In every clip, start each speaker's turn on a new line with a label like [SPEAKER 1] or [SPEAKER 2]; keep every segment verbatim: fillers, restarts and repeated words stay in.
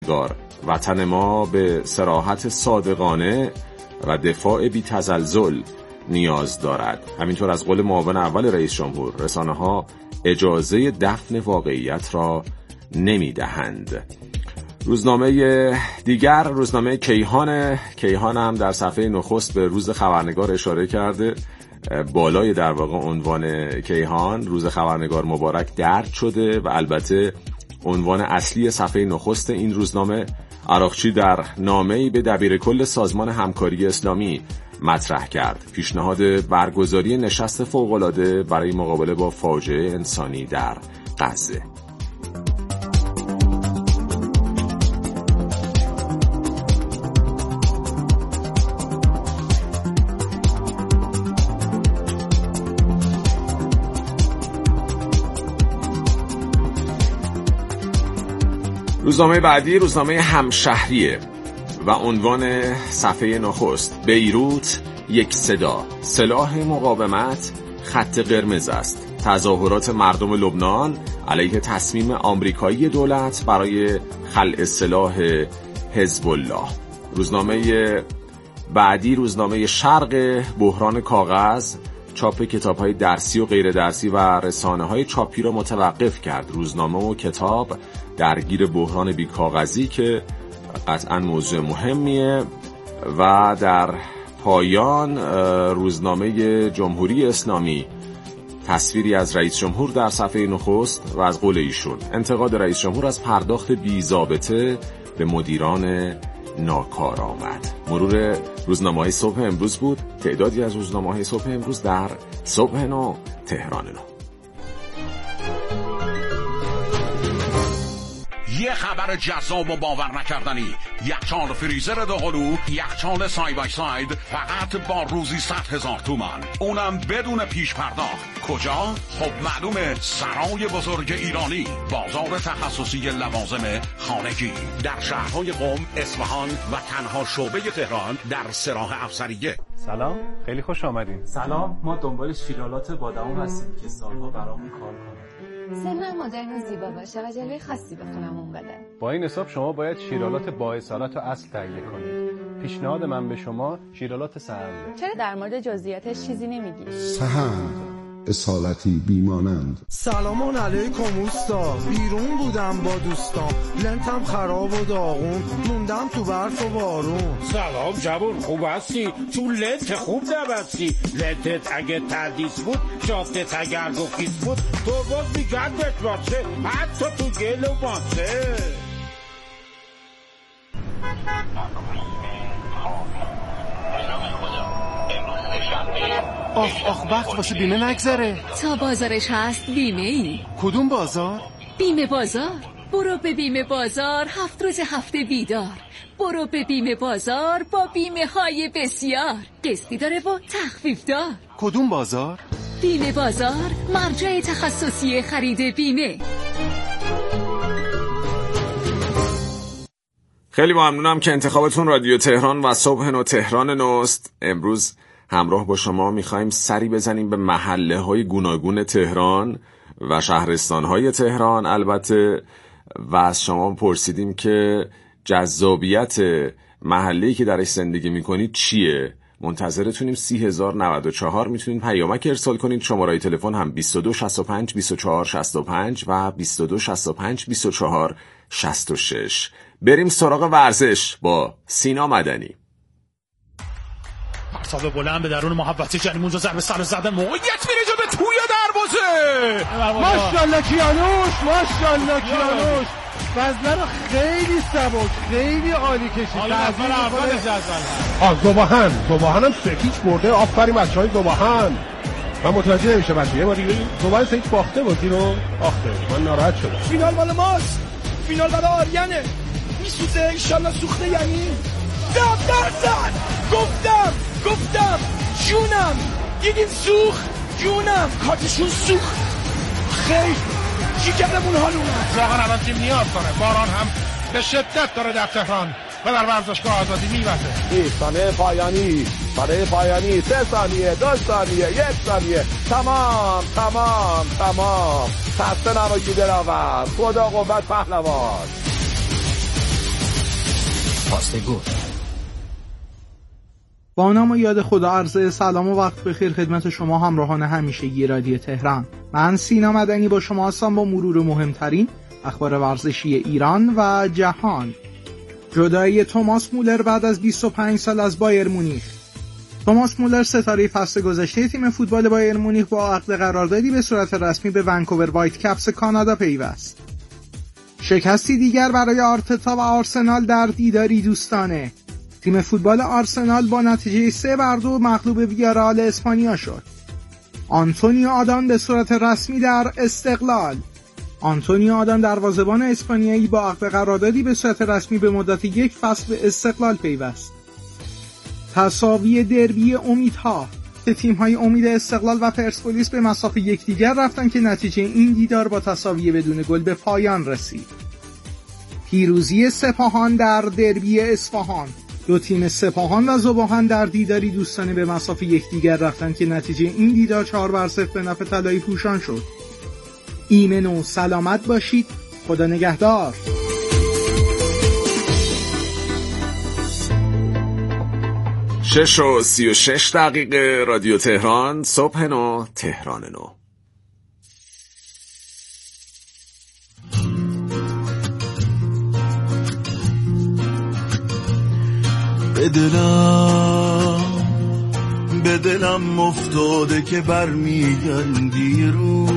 [SPEAKER 1] گار وطن ما به صراحت صادقانه و دفاع بی تزلزل نیاز دارد. همینطور از قول معاون اول رئیس جمهور، رسانه‌ها اجازه دفن واقعیت را نمی‌دهند. روزنامه دیگر، روزنامه کیهان کیهان هم در صفحه نخست به روز خبرنگار اشاره کرده. بالای در واقع عنوان کیهان، روز خبرنگار مبارک درد شده و البته عنوان اصلی صفحه نخست این روزنامه عراقچی در نامه‌ای به دبیرکل سازمان همکاری اسلامی مطرح کرد پیشنهاد برگزاری نشست فوق‌العاده برای مقابله با فاجعه انسانی در غزه. روزنامه بعدی روزنامه همشهریه و عنوان صفحه نخست: بیروت یک صدا، سلاح مقاومت خط قرمز است. تظاهرات مردم لبنان علیه تصمیم آمریکایی دولت برای خلع سلاح حزب الله. روزنامه بعدی روزنامه شرق، بحران کاغذ چاپ کتاب‌های درسی و غیر درسی و رسانه‌های چاپی را متوقف کرد. روزنامه و کتاب درگیر بحران بیکاغذی که قطعاً موضوع مهمیه. و در پایان روزنامه جمهوری اسلامی، تصویری از رئیس جمهور در صفحه نخست و از قول ایشون انتقاد رئیس جمهور از پرداخت بی‌ضابطه به مدیران ناکارآمد. مرور روزنامه‌های صبح امروز بود. تعدادی از روزنامه‌های صبح امروز در صبح نو تهران نو.
[SPEAKER 2] یه خبر جذاب و باور نکردنی: یخچال فریزر دوقلو، یخچال سای بای ساید، فقط با روزی صد هزار تومان، اونم بدون پیش پرداخت. کجا؟ خب معلومه، سرای بزرگ ایرانی، بازار تخصصی لوازم خانگی در شهرهای قم، اصفهان و تنها شعبه تهران در سراح افسریه.
[SPEAKER 3] سلام، خیلی خوش آمدین.
[SPEAKER 4] سلام، ما دنبال شیرالات بادام هستیم که سالها برامون کار کنه.
[SPEAKER 5] سنم مدرن و زیبا باشه و جلوه خاصی به خونمون بده.
[SPEAKER 3] با این حساب شما باید شیرالات با اصالت و اصل تهیه کنید. پیشنهاد من به شما شیرالات سهنده.
[SPEAKER 5] چرا در مورد جزئیاتش چیزی نمیگی؟
[SPEAKER 6] سهند، اصالتی بیمانند.
[SPEAKER 7] سلام علیکم اوستا، بیرون بودم با دوستام، لنتم خراب و داغون، موندم تو برف و بارون.
[SPEAKER 8] سلام جوون، خوب هستی؟ تو لنت خوب نبستی. لنتت اگه تردیس بود، جاتت اگر گفیس بود، تو باز میگردت باشه، حتی تو گل و باشه.
[SPEAKER 7] آخ آخ وقت واسه بیمه نگذره.
[SPEAKER 9] تا بازارش هست بیمه ای.
[SPEAKER 7] کدوم بازار؟
[SPEAKER 9] بیمه بازار. برو به بیمه بازار، هفت روز هفته بیدار. برو به بیمه بازار با بیمه های بسیار، قسطی داره و تخفیف دار.
[SPEAKER 7] کدوم بازار؟
[SPEAKER 9] بیمه بازار، مرجع تخصصی خرید بیمه.
[SPEAKER 1] خیلی ممنونم که انتخابتون رادیو تهران و صبح نو تهران نوست. امروز همراه با شما میخوایم سری بزنیم به محله های گوناگون تهران و شهرستان های تهران البته، و از شما پرسیدیم که جذابیت محله‌ای که درش زندگی میکنید چیه. منتظرتونیم. سی هزار و نود و چهار میتونید پیامک ارسال کنید. شماره تلفن هم بیست و دو شصت و پنج بیست و چهار شصت و پنج و بیست و دو شصت و پنج بیست و چهار شصت و شش. بریم سراغ ورزش با سینا مدنی.
[SPEAKER 10] مرتضی بلند به درون محوطه جنیمونجا ضربه سر زده، موقعیت میره جو به توی دروازه.
[SPEAKER 7] ماشاءالله کیانوش، ماشاءالله کیانوش، وزنه رو خیلی سبک، خیلی عالی کشید.
[SPEAKER 10] حالا نفر اول جدول
[SPEAKER 11] آه زباهن زباهن هم سکیچ برده. آفرین بچه‌های زباهن. من متوجه نمیشه بچه یه باری زباهن سکیچ باخته بازی رو. آخه من ناراحت شدم.
[SPEAKER 7] فینال مال ماست، فینال برای آریانه. میسوزه انشالله سوخته. یعنی ده درصد گفتم گفتم جونم، دیدین سوخت جونم، کاتشون سوخت. خیلی جیگرمون حال اومد.
[SPEAKER 11] واقعا الان تیم نیاز داره. باران هم به شدت داره در تهران و در ورزشگاه آزادی میوزه.
[SPEAKER 12] ثانیه پایانی، ثانیه پایانی، سه ثانیه، دو ثانیه، یک ثانیه، تمام تمام تمام. خسته نباشید دلاور. خدا قوت پهلوان.
[SPEAKER 13] راستگو.
[SPEAKER 14] با نام و یاد خدا عرض سلام و وقت بخیر خدمت شما همراهان همیشگی رادیو تهران. من سینا مدنی با شما هستم با مرور مهمترین اخبار ورزشی ایران و جهان. جدایی توماس مولر بعد از بیست و پنج سال از بایر مونیخ. توماس مولر ستاره فصل گذشته تیم فوتبال بایر مونیخ با عقد قراردادی به صورت رسمی به ونکوور وایت کپس کانادا پیوست. شکستی دیگر برای آرتتا و آرسنال در دیداری دوستانه. تیم فوتبال آرسنال با نتیجه سه بر دو مغلوب ویارال اسپانیا شد. آنتونیو آدان به صورت رسمی در استقلال. آنتونیو آدان دروازه‌بان اسپانیایی با عقد قراردادی به صورت رسمی به مدت یک فصل به استقلال پیوست. تساوی دربی امیدها که تیم‌های امید استقلال و پرسپولیس به مساف یکدیگر رفتن که نتیجه این دیدار با تساوی بدون گل به پایان رسید. پیروزی سپاهان در دربی اصفهان. دو تیم سپاهان و ذوب‌آهن در دیداری دوستانه به مساف یکدیگر رفتن که نتیجه این دیدار چهار بر صفر به نفع طلایی پوشان شد. ایمن و سلامت باشید. خدا نگهدار.
[SPEAKER 1] شش و سی و شش دقیقه رادیو تهران، صبح نو، تهران نو.
[SPEAKER 15] به دلم به دلم افتاده که برمیگردی روز،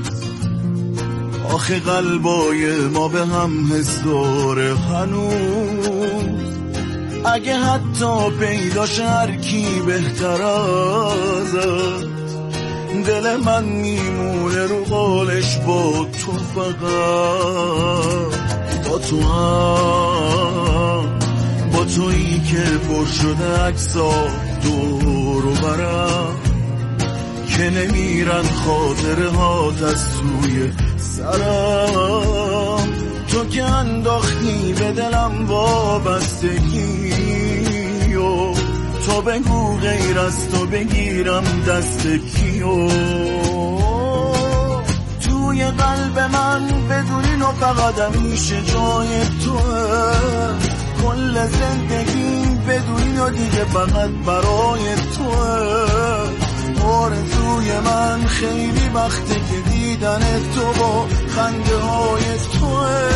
[SPEAKER 15] آخه قلبای ما به هم حس داره هنوز. اگه حتی پیداش هر کی بهتر ازت، دل من میمونه رو قالش با تو، فقط با تو هم، با تویی که پر شده عکسا دور و برم، که نمیرن خاطره هات از سوی سرم. تو که انداختی به دلم وابستگی و تو بگو غیر از تو بگیرم دست کیو. توی قلب من بدونی و فقط همیشه جای توه، کل زندگیم بدونی و دیگه فقط برای توه. آرزوی من خیلی وقته که دیدن تو با خنده های توه.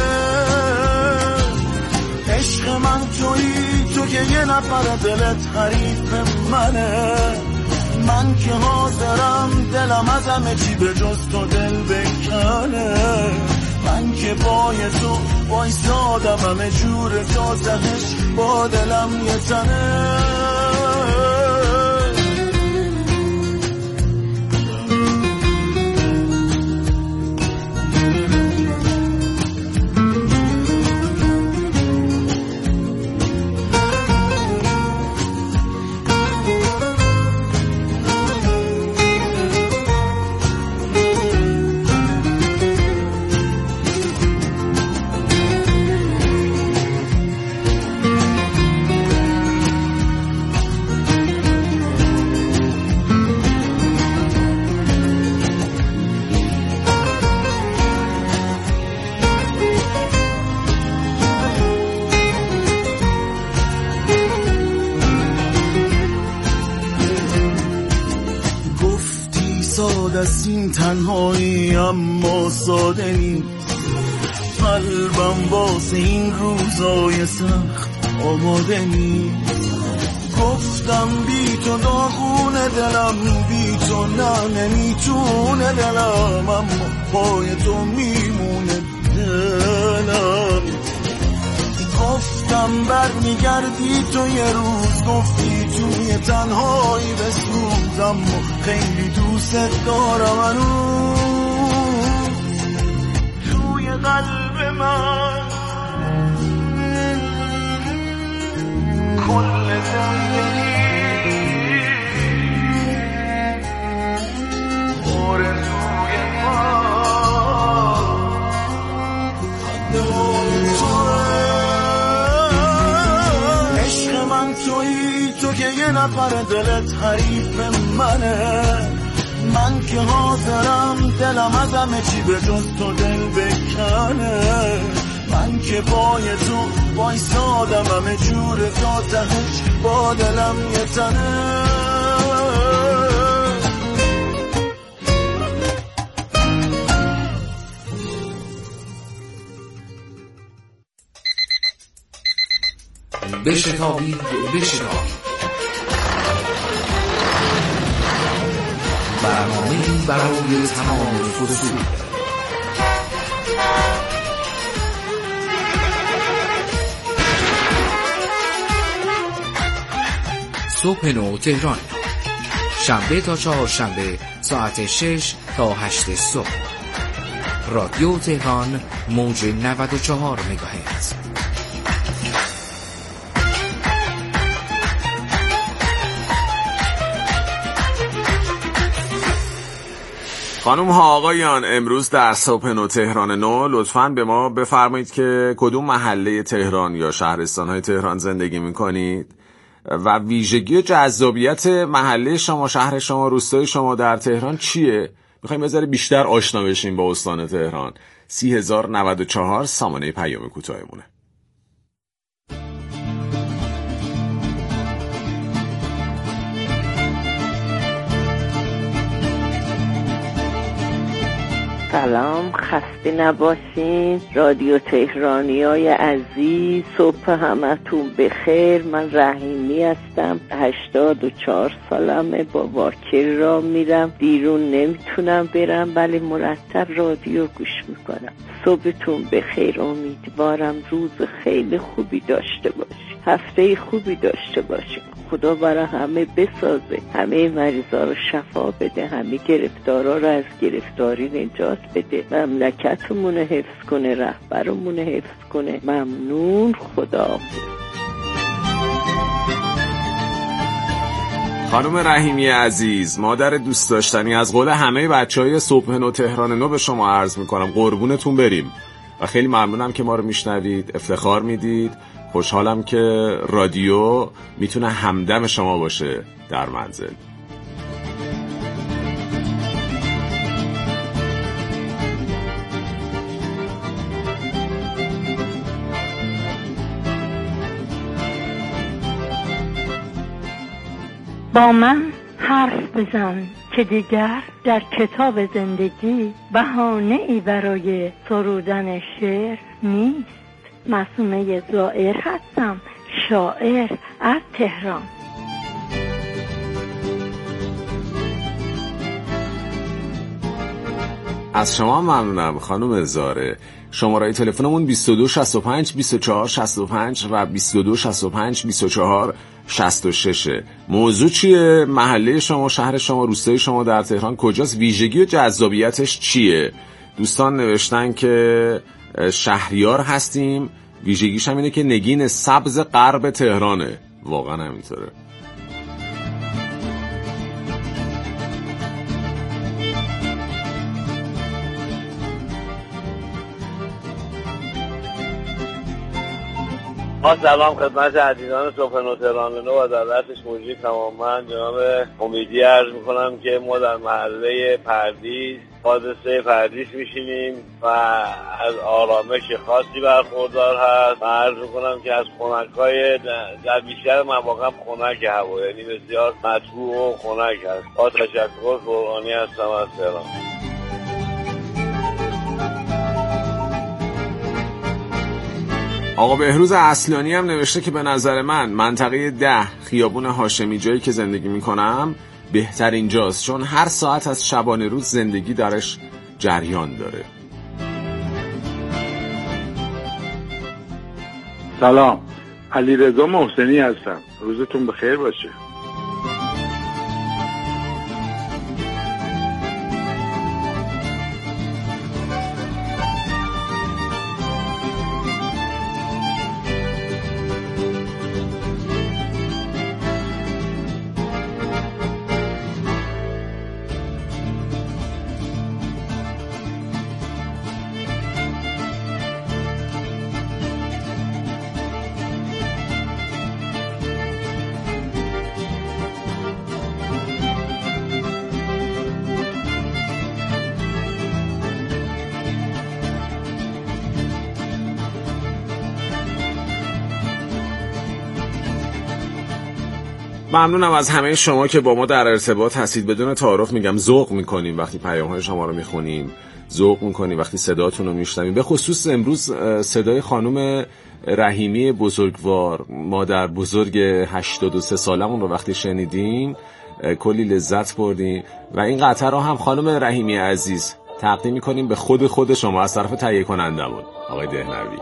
[SPEAKER 15] عشق من تویی، تو که یه نفر دلت حریف منه، من که حاضرم دلم از همه چی به جز تو دل بکنه. من که پای تو وایسادم همه جور تا تهش با دلم یه تنه. از این تنهایی اما ساده نیست، قلبم واسه این روزای سخت آماده نیست. گفتم بی تو داغونه دلم، بی تو نه نمیتونه دلم، اما پای تو میمونه دلم. گفتم برمیگردی تو یه روز، گفتی توی تنهایی بسوزم، خیلی دوست دارم هنوز. توی قلب من کل زندگی آرزوی من تویی، تو که یه نفر دلت حریف منه، من که حاضرم دلم از همه چی به جز تو دل بکنه. من که پای تو وایسادم همه جور تا تهش با دلم یه تنه.
[SPEAKER 13] بشتابید بشتابید برنامه‌ای برای تمام فصول. صبح نو تهران، شنبه تا چهارشنبه ساعت شش تا هشت صبح. رادیو تهران موج نود و چهار مگاهرتز.
[SPEAKER 1] خانم ها آقایان، امروز در صبح نو تهران نو لطفاً به ما بفرمایید که کدوم محله تهران یا شهرستان‌های تهران زندگی می‌کنید و ویژگی و جذابیت محله شما، شهر شما، روستای شما در تهران چیه؟ می‌خوایم بذاره بیشتر آشنا بشیم با استان تهران. سی هزار و نود و چهار سامانه پیام کوتاهمونه.
[SPEAKER 16] سلام، خسته نباشین رادیو تهرانی های عزیز، صبح همتون بخیر. من رحیمی هستم، هشتاد و چهار سالمه، با واکر را میرم، بیرون نمیتونم برم ولی مرتب رادیو گوش میکنم. صبحتون بخیر، امیدوارم روز خیلی خوبی داشته باشین، هفته خوبی داشته باشین. خدا برای همه بسازه، همه مریضا رو شفا بده، همه گرفتارا رو از گرفتاری نجات بده، مملکتمون رو حفظ کنه، رهبرمون رو حفظ کنه. ممنون، خدا.
[SPEAKER 1] خانم رحیمی عزیز، مادر دوست داشتنی، از قول همه بچهای صبح نو تهران نو به شما عرض میکنم قربونتون بریم و خیلی ممنونم که ما رو میشنوید، افتخار میدید. خوشحالم که رادیو میتونه همدم شما باشه در منزل.
[SPEAKER 17] با من حرف بزن که دیگر در کتاب زندگی بهانه ای برای سرودن شعر نیست. معصومه زائر هستم، شاعر از تهران.
[SPEAKER 1] از شما ممنونم خانم زاره. شماره تلفنمون بیست و دو شصت و پنج بیست و چهار شصت و پنج و بیست و دو شصت و پنج بیست و چهار شصت و شش. موضوع چیه؟ محله شما، شهر شما، روستای شما در تهران کجاست؟ ویژگی و جذابیتش چیه؟ دوستان نوشتن که شهریار هستیم، ویژگیش هم اینه که نگین سبز غرب تهرانه. واقعا همینطوره.
[SPEAKER 18] ما سلام خدمت عزیزان صبح نو تهران نو و در رأسش موجی تماما جناب امیدی عرض میکنم که ما در محله پردیس، حادثه پردیس میشینیم و از آرامش خاصی برخوردار هست. من عرض میکنم که از خنک‌های در بیشتر مواقع خنک هوا، یعنی بسیار مطبوع و خنک هست. با تشکر، قرآنی هستم از تهران.
[SPEAKER 1] آقا بهروز اصلانی هم نوشته که به نظر من منطقه ده خیابون هاشمی، جایی که زندگی میکنم، بهترین جاست، چون هر ساعت از شبانه روز زندگی درش جریان داره.
[SPEAKER 19] سلام، علیرضا محسنی هستم. روزتون بخیر باشه.
[SPEAKER 1] ممنونم از همه شما که با ما در ارتباط هستید. بدون تعارف میگم ذوق میکنیم وقتی پیام‌های شما رو میخونیم، ذوق میکنیم وقتی صداتون رو میشنویم. به خصوص امروز صدای خانم رحیمی بزرگوار، مادر بزرگ هشتاد و سه سالمون رو وقتی شنیدیم کلی لذت بردیم و این قطعه رو هم خانم رحیمی عزیز تقدیم میکنیم به خود خود شما از طرف تهیه کنندمون آقای دهنوی.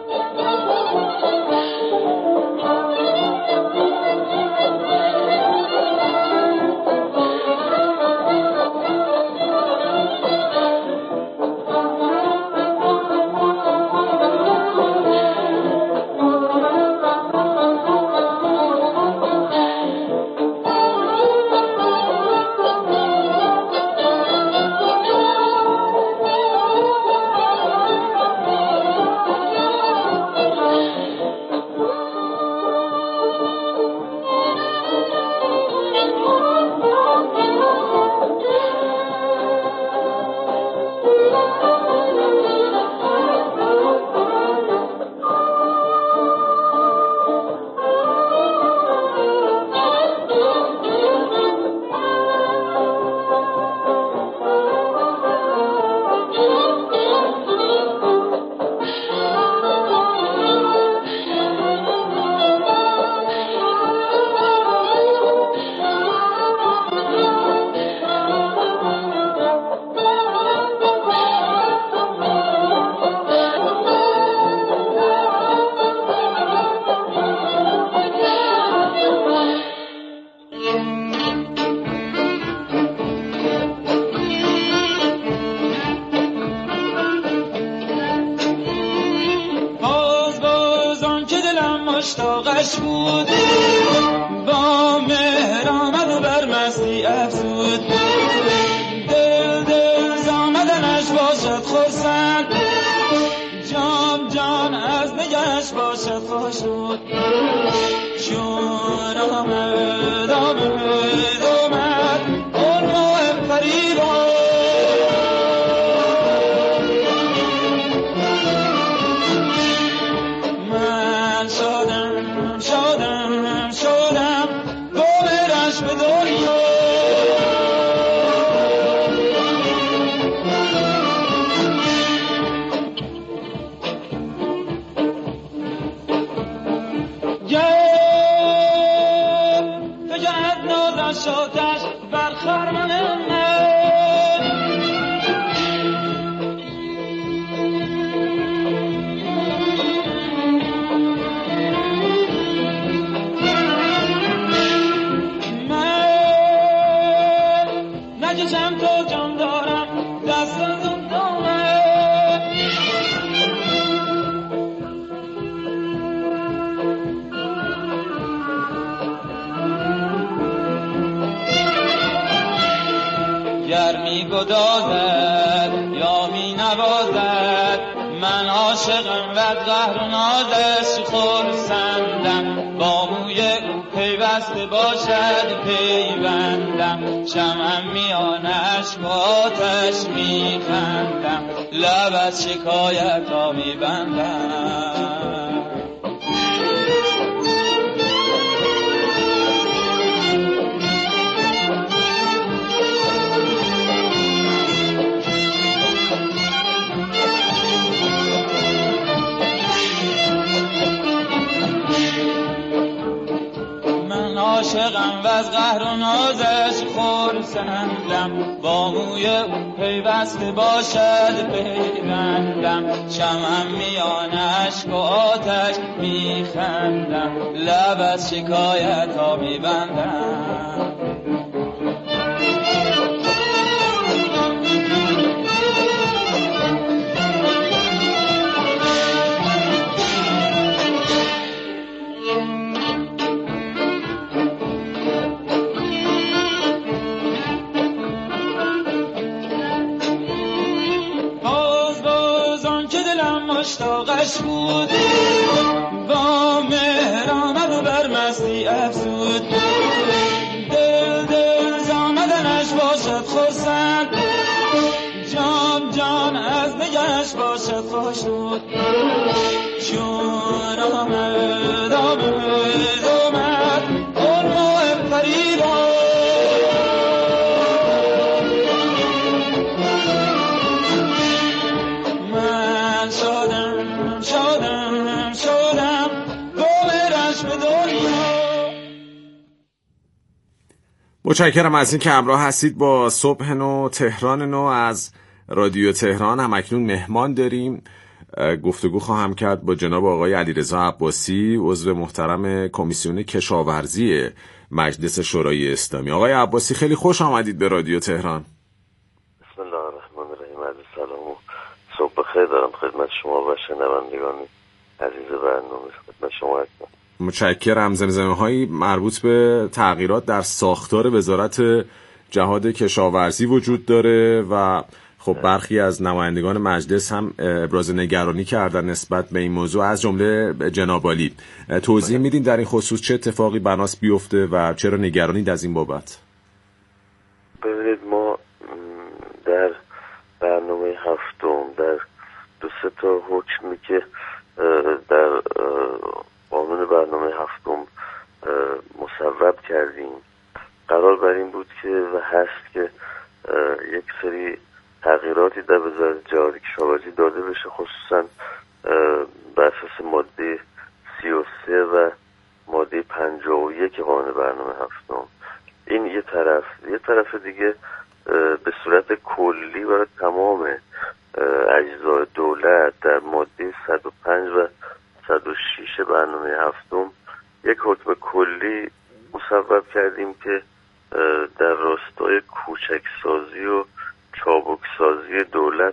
[SPEAKER 20] مشتاقش بود با مهر آمد و بر مستی افزود دل دل زامدنش باشد خرسند جام جان از نگهش باشد خوشود چون آمد آمد آمد اون مهم فریبا شاتش بر خرمن من نجشم تو جان دارم دست از اون دامه گر می گدازد یا می نوازد من عاشقم و قهر و نازش خرسندم با موی او پیوسته باشد پیوندم شمعم میان اشک و آتش می خندم لب از شکایت ها می بندم عاشقم و از قهر و نازش خرسندم با موی او پیوسته باشد پیوندم شمعم میان اشک و آتش میخندم لب از شکایت ها میبندم مشتاقش بود با مهر آمد و بر مستی افزود دل دل زامدنش باشد خرسند جام جان از نگهش باشد خوشود چون آمد آمد آمد اون مهم چشم دنیا.
[SPEAKER 1] متشکرم از این که همراه هستید با صبح نو تهران نو از رادیو تهران. هم اکنون مهمان داریم. گفتگو خواهم کرد با جناب آقای علیرضا عباسی، عضو محترم کمیسیون کشاورزی مجلس شورای اسلامی. آقای عباسی خیلی خوش آمدید به رادیو تهران.
[SPEAKER 21] بسم الله الرحمن الرحیم. عرض سلام و صبح بخیر دارم خدمت شما و شنوندگان عزیز برنامه. خدمت شما هستم.
[SPEAKER 1] متشکرم. زمزمه هایی مربوط به تغییرات در ساختار وزارت جهاد کشاورزی وجود داره و خب برخی از نمایندگان مجلس هم ابراز نگرانی کردن نسبت به این موضوع، از جمله جناب عالی. توضیح میدین در این خصوص چه اتفاقی بناس بیفته و چرا نگرانید از این بابت؟
[SPEAKER 21] ببینید، ما در برنامه هفتم در دو سه تا حکمی که در قانون برنامه هفتم مصوب کردیم قرار بر این بود که و هست که یک سری تغییراتی در وزارت جهاد کشاورزی داده بشه، خصوصا بر اساس ماده سی و سه و ماده پنجاه و یک قانون برنامه هفتم. این یه طرف. یه طرف دیگه به صورت کلی برای تمام اجزای دولت در ماده صد و پنج و صد و شش برنامه هفتم یک حکم کلی مصوب کردیم که در راستای کوچکسازی و چابکسازی دولت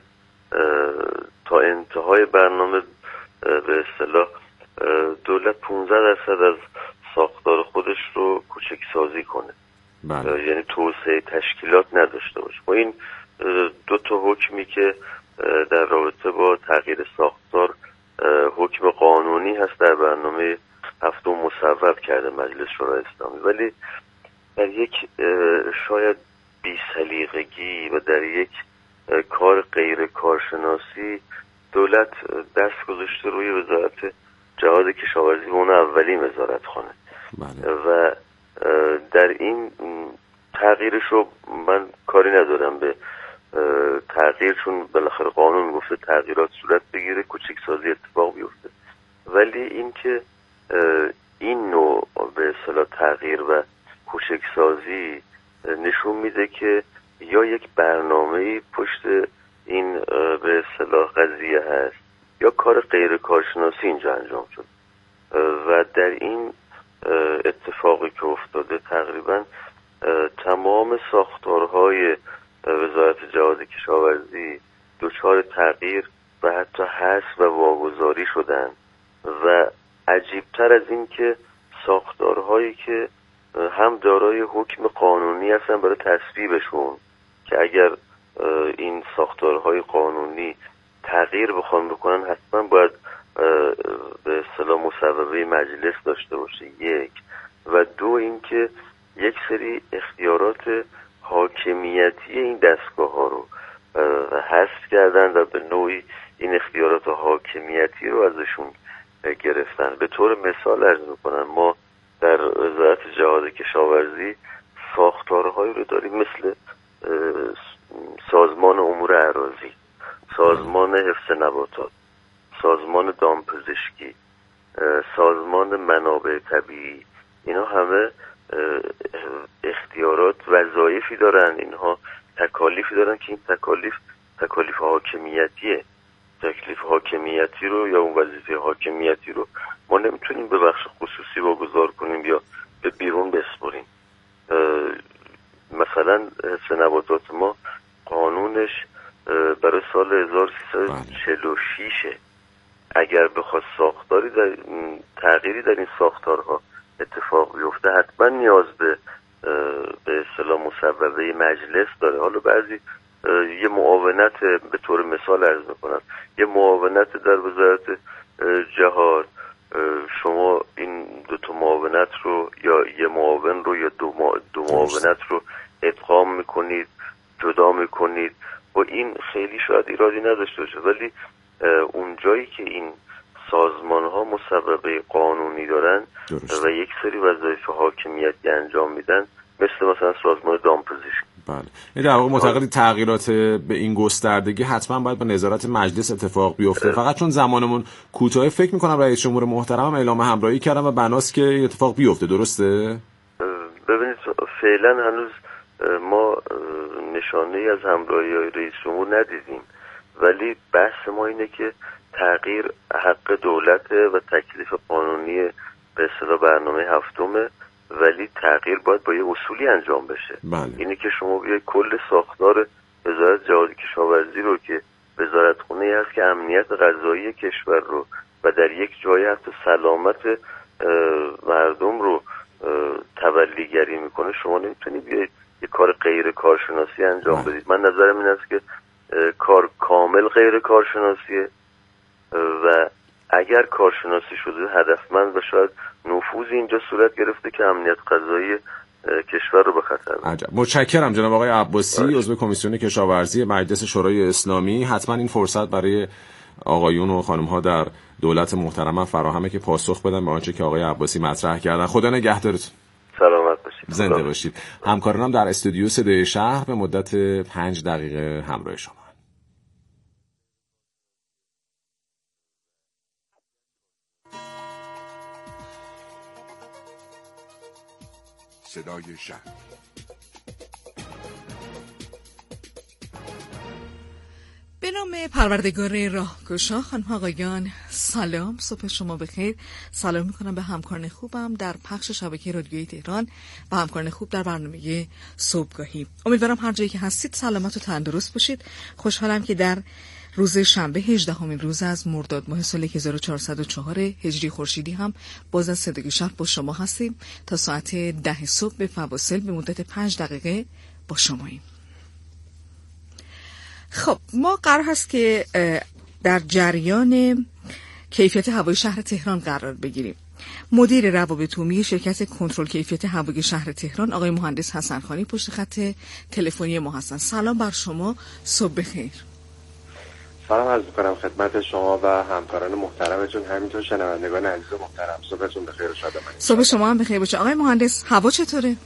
[SPEAKER 21] تا انتهای برنامه به اصطلاح دولت پانزده درصد از ساختار خودش رو کوچکسازی کنه. بله. یعنی توسعه تشکیلات نداشته باشه. با این دو تا حکمی که در رابطه با تغییر ساختار حکم قانونی هست در برنامه هفتم مصوب کرده مجلس شورای اسلامی، ولی در یک شاید بی‌سلیقگی و در یک کار غیر کارشناسی دولت دست گذاشته روی وزارت جهاد کشاورزی و اون اولین وزارتخانه. بله. و در این تغییرش رو من کاری ندارم به تغییر، چون بالاخره قانون گفته تغییرات صورت بگیره، کوچکسازی اتفاق بیفته، ولی این که این نوع به اصطلاح تغییر و کوچکسازی نشون میده که یا یک برنامه‌ای پشت این به اصطلاح قضیه هست یا کار غیر کارشناسی اینجا انجام شد و در این اتفاقی که افتاده تقریبا تمام ساختارهای وزارت جهاد کشاورزی دچار تغییر و حتی حذف و واگذاری شدن و عجیبتر از این که ساختارهایی که هم دارای حکم قانونی هستن برای تصویبشون که اگر این ساختارهای قانونی تغییر بخوان بکنن حتما باید به اصطلاح مصوبه مجلس داشته باشه، یک. و دو اینکه یک سری اختیارات حاکمیتی این دستگاه ها رو حذف کردن و به نوعی این اختیارات حاکمیتی رو ازشون گرفتن. به طور مثال عرض میکنم، ما در وزارت جهاد کشاورزی ساختارهایی رو داریم مثل سازمان امور اراضی، سازمان حفظ نباتات، سازمان دامپزشکی، سازمان منابع طبیعی. اینا همه اختیارات وظایفی دارن، اینها تکالیفی دارن که این تکالیف تکالیف حاکمیتیه. تکلیف حاکمیتی رو یا اون وظیفه حاکمیتی رو ما نمیتونیم به بخش خصوصی واگذار کنیم یا به بیرون بسپریم. مثلا حفظ نباتات ما قانونش برای سال هزار و سیصد و چهل و شش اگر بخواد ساختاری در تغییری در این ساختارها اتفاق بیفته حتما نیاز به به اصطلاح مصوبه مجلس داره. حالا بعضی یه معاونت به طور مثال عرض میکنم، یه معاونت در وزارت جهاد، شما این دو تا معاونت رو یا یه معاون رو یا دو, ما دو معاونت رو ادغام میکنید، جدا میکنید و این خیلی شاید ایرادی نداشته باشه، ولی اون جایی که این سازمان ها مصوبه قانونی دارن درست. و یک سری وظایف حاکمیتی انجام میدن، مثل مثلا سازمان دامپزشکی
[SPEAKER 1] بله. این در واقع معتقدی تغییرات به این گستردگی حتما باید با نظارت مجلس اتفاق بیفته. فقط چون زمانمون کوتاه فکر می‌کنم رئیس جمهور محترم اعلام همراهی کردن و بناست که این اتفاق بیفته. درسته؟
[SPEAKER 21] ببینید فعلا هنوز ما نشانه از همراهی رئیس جمهور ندیدیم، ولی بحث ما اینه که تغییر حق دولته و تکلیف قانونی به اصطلاح برنامه هفتمه، ولی تغییر باید با یه اصولی انجام بشه.
[SPEAKER 1] بله.
[SPEAKER 21] اینه که شما بیاید کل ساختار وزارت جهاد کشاورزی رو که وزارتخونه هست که امنیت غذایی کشور رو و در یک جای حتی سلامت مردم رو تولیگری میکنه، شما نمیتونی بیاید یه کار غیر کارشناسی انجام بدید. من نظرم این است که کار کامل غیر کارشناسیه و اگر کارشناسی شده هدفمند و شاید نفوذی اینجا صورت گرفته که امنیت غذایی کشور رو به خطر بندازه.
[SPEAKER 1] عجب. متشکرم جناب آقای عباسی، عضو کمیسیون کشاورزی مجلس شورای اسلامی. حتما این فرصت برای آقایون و خانم‌ها در دولت محترم فراهمه که پاسخ بدن به آنچه که آقای عباسی مطرح کردن. خدا نگهدارتون.
[SPEAKER 21] سلامت باشید.
[SPEAKER 1] زنده باشید. همکارانم در استودیو صدای شهر به مدت پنج دقیقه همراه شما.
[SPEAKER 6] صدای شهر.
[SPEAKER 2] به نام پروردگار راهگشا، خانم آقایان سلام، صبح شما بخیر. سلام میکنم به همکاران خوبم در پخش شبکه رادیویی تهران و همکاران خوب در برنامه صبحگاهی. امیدوارم هر جایی که هستید سلامت و تندرست باشید. خوشحالم که در روز شنبه هجدهمین روز از مرداد ماه سال هزار و چهارصد و چهار هجری خورشیدی هم باز از صدای شهر با شما هستیم تا ساعت ده صبح به فواصل به مدت پنج دقیقه با شماییم. خب ما قرار هست که در جریان کیفیت هوای شهر تهران قرار بگیریم. مدیر روابط عمومی شرکت کنترل کیفیت هوای شهر تهران آقای مهندس حسن خانی پشت خط تلفنی ما هستن. سلام بر شما، صبح بخیر.
[SPEAKER 22] سلام عرض می‌کنم خدمت شما و همکاران محترمتون، همینطور شنوندگان عزیز محترم. صبحتون بخیر و شادمانی.
[SPEAKER 2] صبح شما هم بخیر باشه. آقای مهندس هوا چطوره؟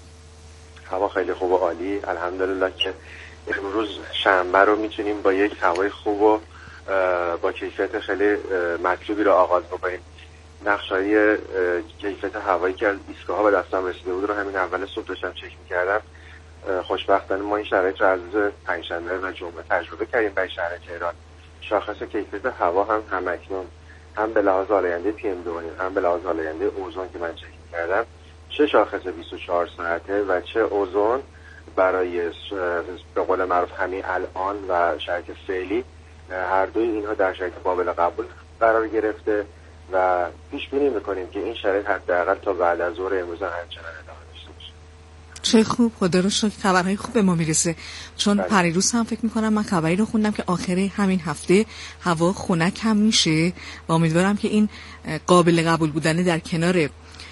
[SPEAKER 22] هوا خیلی خوب و عالی الحمدلله که امروز شنبه رو میتونیم با یک هوای خوب و با کیفیت خیلی مطلوبی رو آغاز بکنیم. نقشه‌های کیفیت هوایی که از ایستگاه‌ها به دستم رسیده بود رو همین اول صبح داشتم چک می‌کردم. خوشبختانه ما این شرایط رو از روز پنجشنبه و جمعه تجربه کردیم در شهر تهران. شاخص کیفیت هوا هم همکنون هم به لحاظ آلاینده پی ام دو هم به لحاظ آلاینده اوزون که من چک کردم، چه شاخص بیست و چهار ساعته و چه اوزون برای به قول معروف همین الان و شرایط فعلی، هر دوی اینها در شرایط قابل قبول قرار گرفته و پیش بینی می‌کنیم که این شرایط حداقل تا بعد از ظهر امروز همچنان ادامه داشته باشه.
[SPEAKER 2] چه خوب، خدا رو شکر خبرهای خوب به ما میرسه. چون پریروز هم فکر میکنم من خبری رو خوندم که آخر همین هفته هوا خنک هم میشه و امیدوارم که این قابل قبول بودن در کنار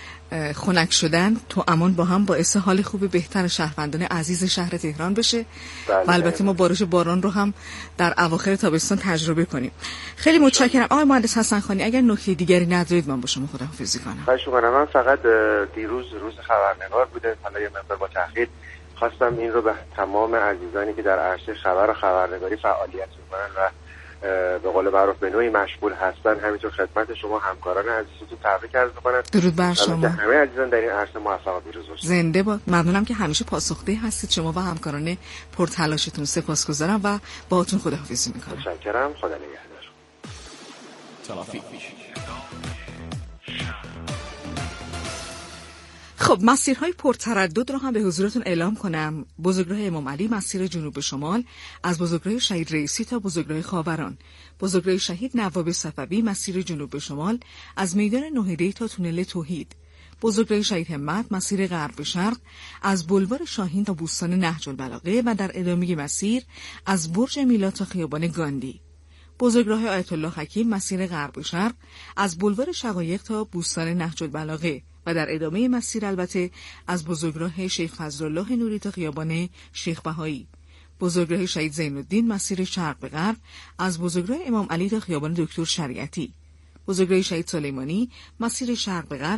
[SPEAKER 2] خنک شدن تو امان با هم باعث حال خوب بهتر شهروندان عزیز شهر تهران بشه و البته ما بارش باران رو هم در اواخر تابستان تجربه کنیم. خیلی متشکرم آقای مهندس حسن خانی. اگر نکته دیگری ندارید من با شما خداحافظی کنم.
[SPEAKER 22] خواهش می‌کنم. من فقط دیروز روز خبرنگار بوده، حالا یه مقدار با تأخیر خواستم این رو به تمام عزیزانی که در عرصه خبر و خبرنگاری فعالیت می‌کنن و به قول معروف به نوعی مشغول هستن، همینطور خدمت شما همکاران عزیزتون تبریک عرض می‌کنم.
[SPEAKER 2] درود بر شما.
[SPEAKER 22] همه عزیزان در این عرصه موفق و پیروز باشید.
[SPEAKER 2] زنده باد. ممنونم که همیشه پاسخگوی هستید شما و همکاران پرتلاشتون. سپاسگزارم و باهاتون خداحافظی می‌کنم.
[SPEAKER 22] متشکرم. خدا نگهدار.
[SPEAKER 1] ترافیک.
[SPEAKER 2] خب مسیرهای پرتردد رو هم به حضورتون اعلام کنم. بزرگراه امام علی مسیر جنوب شمال از بزرگراه شهید رئیسی تا بزرگراه خاوران، بزرگراه شهید نواب صفوی مسیر جنوب شمال از میدان نهیده تا تونل توحید، بزرگراه شهید همت مسیر غرب به شرق از بلوار شاهین تا بوستان نهج البلاغه و در ادامه مسیر از برج میلاد تا خیابان گاندی، بزرگراه آیت الله حکیم مسیر غرب به شرق از بلوار شقایق تا بوستان نهج البلاغه و در ادامه مسیر البته از بزرگراه شیخ فضلالله نوری تا خیابان شیخ بهایی، بزرگراه شهید زین الدین مسیر شرق به غرب از بزرگراه امام علی تا خیابان دکتر شریعتی، بزرگراه شهید سلیمانی مسیر شرق به غرب